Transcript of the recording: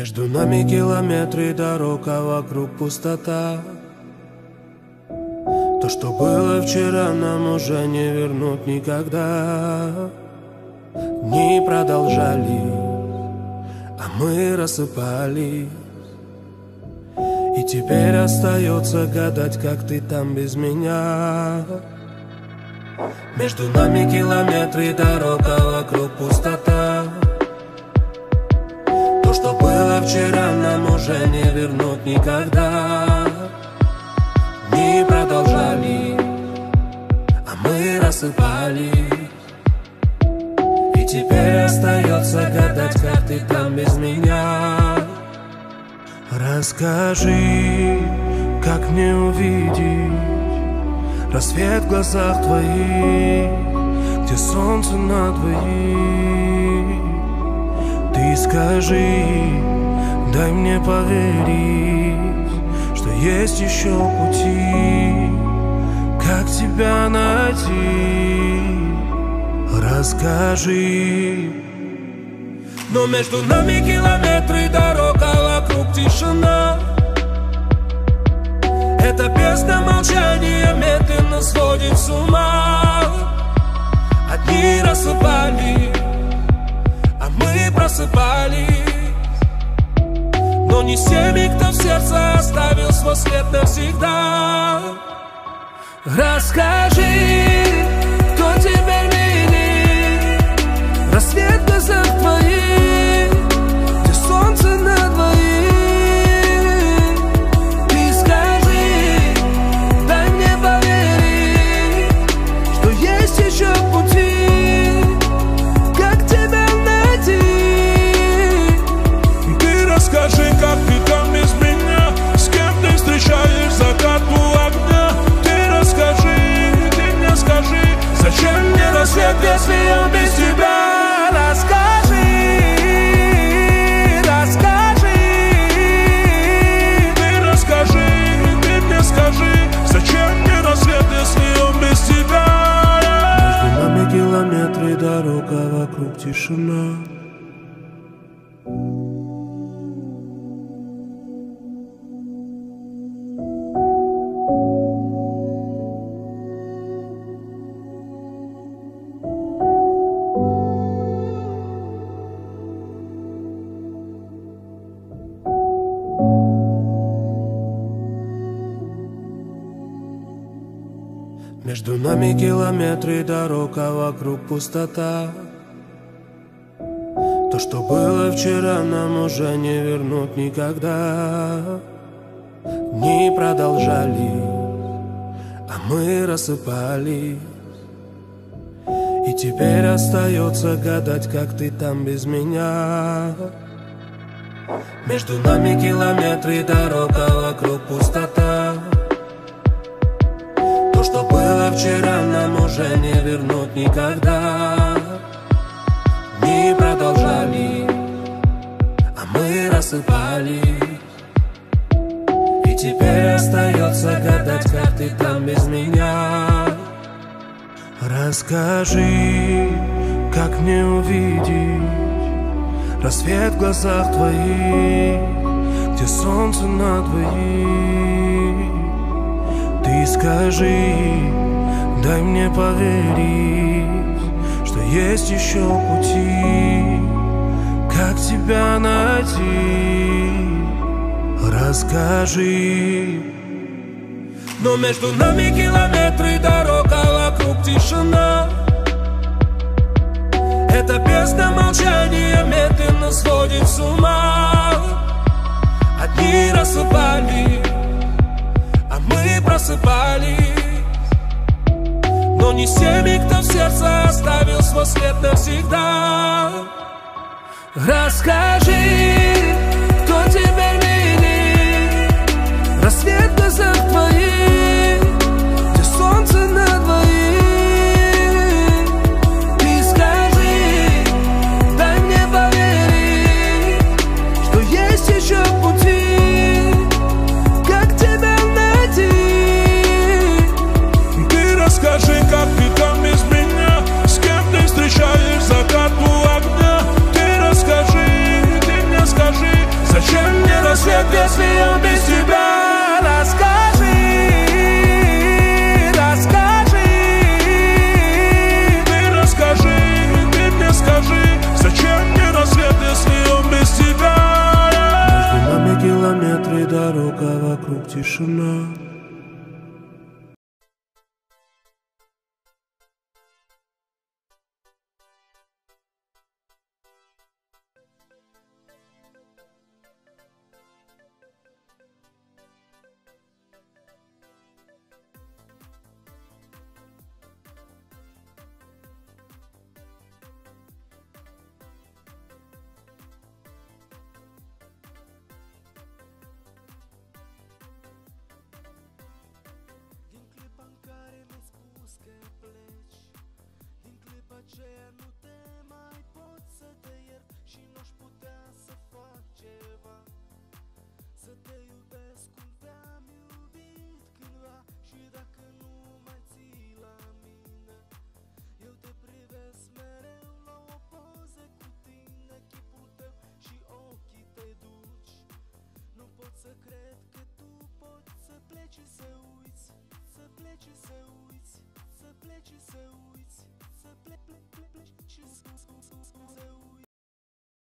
Между нами километры дорог, а вокруг пустота. То, что было вчера, нам уже не вернуть никогда. Дни продолжались, а мы рассыпались. И теперь остается гадать, как ты там без меня. Между нами километры дорог, а вокруг пустота. То, что было вчера, нам уже не вернуть никогда. Дни продолжались, а мы рассыпались. И теперь остается гадать, как ты там без меня. Расскажи, как мне увидеть рассвет в глазах твоих, где солнце на двоих. Ты скажи, дай мне поверить, что есть еще пути, как тебя найти. Расскажи. Но между нами километры дорог, а вокруг тишина. Эта песня молчания медленно сводит с ума. Одни рассыпались, а мы просыпались. Но не с теми, кто в сердце оставил свой след навсегда. Расскажи, кто теперь видит рассвет в глазах твоих, где солнце на двоих. Ты скажи, дай мне поверить, что есть еще пути, как тебя найти. Ты расскажи, как ты там без меня, с кем ты встречаешь закат у огня. Ты расскажи, ты мне скажи, зачем мне рассвет, если он без тебя? Расскажи, расскажи. Ты расскажи, ты мне скажи, зачем мне рассвет, если он без тебя? Между нами километры дорог, а вокруг тишина. Между нами километры дорог, а вокруг пустота. То, что было вчера, нам уже не вернуть никогда. Дни продолжались, а мы рассыпались. И теперь остается гадать, как ты там без меня. Между нами километры дорог, а вокруг пустота. То, что было вчера, нам уже не вернуть никогда. Дни продолжались, а мы рассыпались. И теперь остается гадать, как ты там без меня. Расскажи, как мне увидеть рассвет в глазах твоих, где солнце на двоих. Ты скажи, дай мне поверить, что есть еще пути, как тебя найти. Расскажи. Но между нами километры дорог, а вокруг тишина. Эта песня молчания медленно сводит с ума. Одни рассыпались, а мы просыпались. Но не с теми, кто в сердце оставил свой след навсегда. Расскажи, кто теперь видит рассвет в глазах твоих, где солнце на двоих. Ты скажи, дай мне поверить, что есть еще пути, как тебя найти. Ты расскажи, как ты там без меня, с кем ты встречаешь закат у огня. Ты расскажи, ты мне скажи, плечи, за улицы, за плечи,